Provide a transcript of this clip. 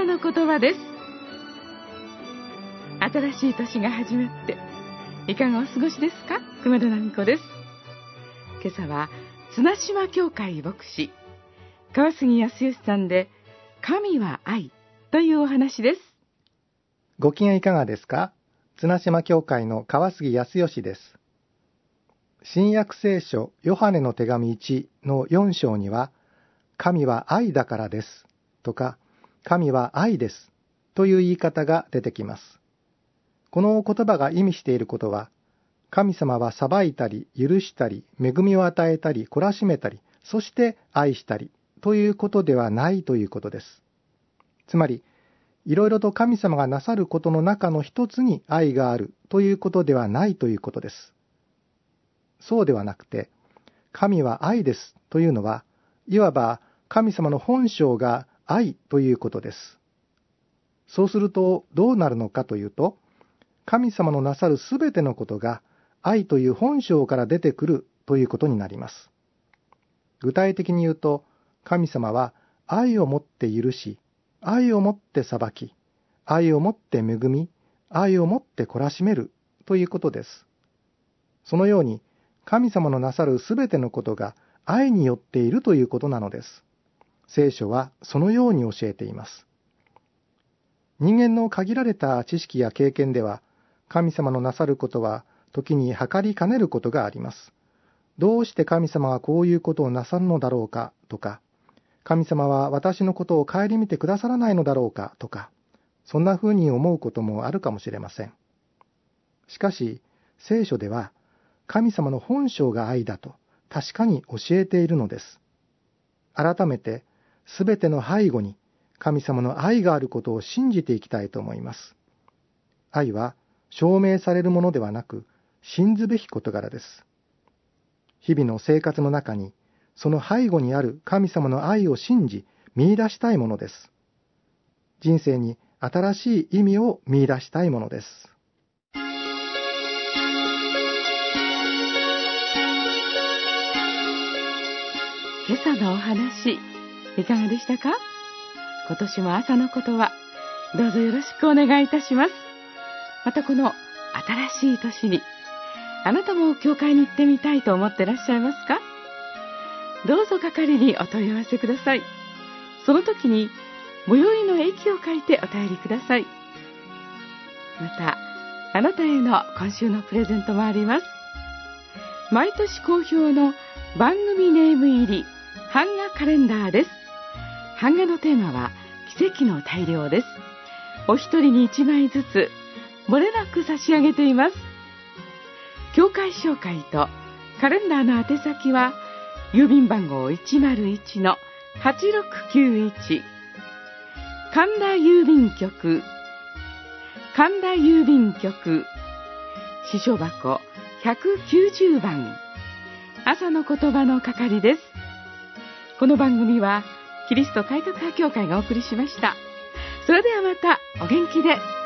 の言葉です。新しい年が始まっていかがお過ごしですか？熊田奈美子です。今朝は綱島教会牧師川杉康義さんで、神は愛というお話です。 ご機嫌いかがですか？綱島教会の川杉康義です。新約聖書ヨハネの手紙1の4章には、神は愛だからですとか、神は愛ですという言い方が出てきます。この言葉が意味していることは、神様は裁いたり許したり恵みを与えたり懲らしめたり、そして愛したりということではないということです。つまり、いろいろと神様がなさることの中の一つに愛があるということではないということです。そうではなくて、神は愛ですというのは、いわば神様の本性が愛ということです。そうするとどうなるのかというと、神様のなさるすべてのことが愛という本性から出てくるということになります。具体的に言うと、神様は愛をもって許し、愛をもって裁き、愛をもって恵み、愛をもって懲らしめるということです。そのように、神様のなさるすべてのことが愛によっているということなのです。聖書はそのように教えています。人間の限られた知識や経験では、神様のなさることは時に測りかねることがあります。どうして神様がこういうことをなさるのだろうかとか、神様は私のことを顧みてくださらないのだろうかとか、そんなふうに思うこともあるかもしれません。しかし、聖書では、神様の本性が愛だと確かに教えているのです。改めて、すべての背後に神様の愛があることを信じていきたいと思います。愛は証明されるものではなく、信ずべき事柄です。日々の生活の中に、その背後にある神様の愛を信じ、見出したいものです。人生に新しい意味を見出したいものです。 今朝のお話、いかがでしたか？今年も朝の言葉、どうぞよろしくお願いいたします。またこの新しい年に、あなたも教会に行ってみたいと思ってらっしゃいますか？どうぞ係にお問い合わせください。その時に最寄りの駅を書いてお便りください。また、あなたへの今週のプレゼントもあります。毎年好評の番組ネーム入り版画カレンダーです。版画のテーマは奇跡の大量です。お一人に1枚ずつ漏れなく差し上げています。教会紹介とカレンダーの宛先は郵便番号 101-8691 神田郵便局支所箱190番朝の言葉の係です。この番組はキリスト改革派教会がお送りしました。それではまたお元気で。